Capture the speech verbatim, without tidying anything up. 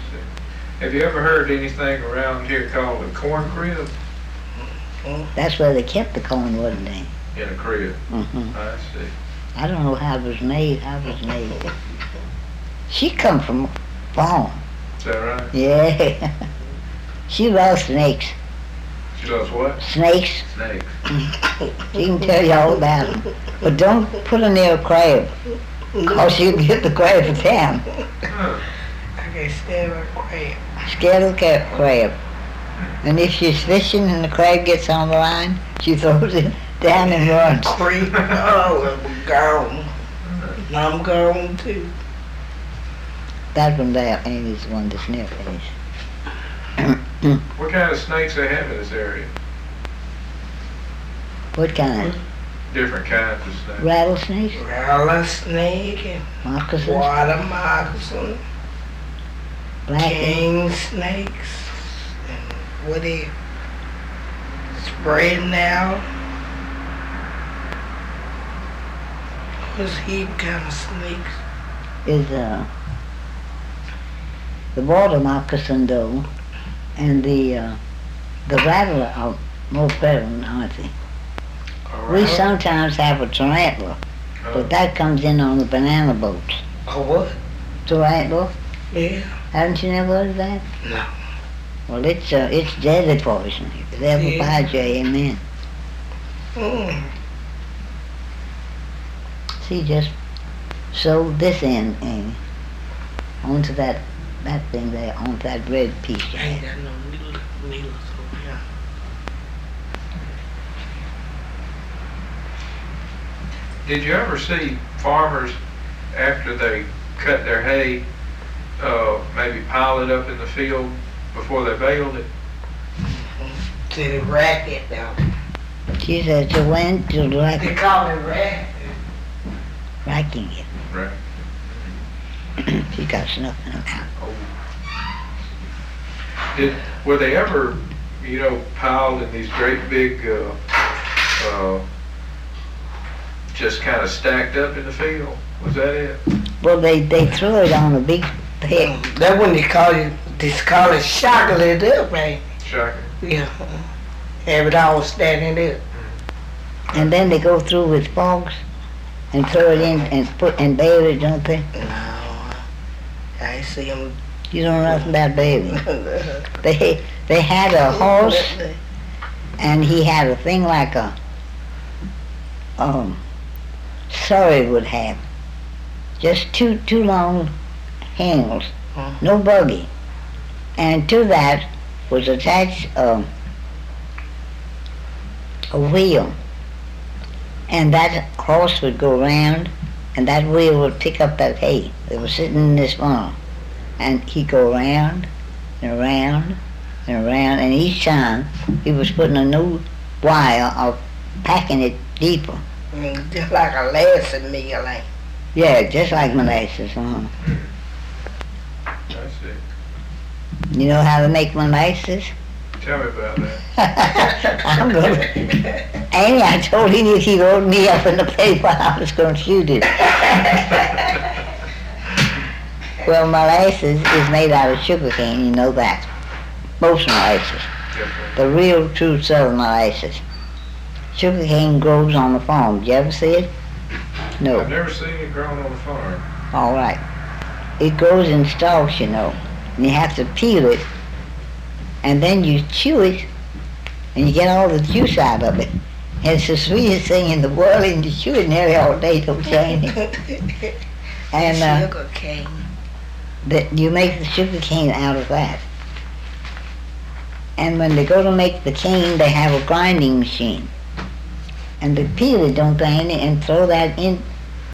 see. Have you ever heard anything around here called a corn crib? That's where they kept the corn, wasn't they? In a crib. Mm-hmm. I see. I don't know how it was made. How it was made. She come from a farm. Is that right? Yeah. She loves snakes. She loves what? Snakes. Snakes. She can tell you all about them. But don't put her near a crab, or she'll get the crab for town. Huh. I can't stand a crab. Scared of the ca- crab. And if she's fishing and the crab gets on the line, she throws it down and runs. Creep. Oh, I'm gone. I'm gone too. That one there, Amy's the one that's near fish. What kind of snakes they have in this area? What kind? Different kinds of snakes. Rattlesnakes? Rattlesnake and Moccasins? water moccasin, Black king snakes, and what they spreading out. What's heap kind of snakes? is uh, the water moccasin though, and the uh, the rattler are more prevalent, aren't they? All We right. sometimes have a tarantula, Uh, but that comes in on the banana boats. Oh, what? Tarantula? Yeah. Haven't you never heard of that? No. Well, it's uh, it's deadly poison. If it ever Yeah. bites you, amen. Mm. See, just sew this in, Amy, onto that that thing there, onto that red piece you I ain't had. got no needles, needles over here. Did you ever see farmers, after they cut their hay, uh, maybe pile it up in the field before they baled it? To the racket now. She said to when to They like call it racket. racking it. Right. She got snuff in her mouth. Oh. Did, were they ever, you know, piled in these great big, uh, uh, just kind of stacked up in the field? Was that it? Well, they they threw it on a big peg. That when they call it, they call it shocking it up, right? Shocking. Yeah. Have it all standing up. And then they go through with forks and throw it in and put and bail it, don't they? No. I ain't see them. You don't know nothing about bailing. They they had a horse and he had a thing like a um Surrey would have. Just two two long handles, no buggy. And to that was attached um, a wheel. And that horse would go round and that wheel would pick up that hay that was sitting in this farm. And he'd go round and around and around, and each time he was putting a new wire or packing it deeper. Mm, just like a lesson meal, like. Yeah, just like molasses. Uh-huh. I see. You know how to make molasses? Tell me about that. I'm going to... Annie, I told him if he wrote me up in the paper, I was going to shoot him. Well, molasses is made out of sugar cane, you know that. Most molasses. Yes, The real, true southern molasses. Sugar cane grows on the farm. Did you ever see it? I've No. never seen it grown on the farm. All right. It grows in stalks, you know. And you have to peel it. And then you chew it. And you get all the juice out of it. And it's the sweetest thing in the world. And you chew it nearly all day, don't you, Amy? And uh, Sugar cane. that you make the sugar cane out of that. And when they go to make the cane, they have a grinding machine. And they peel it, don't they, Annie, and throw that in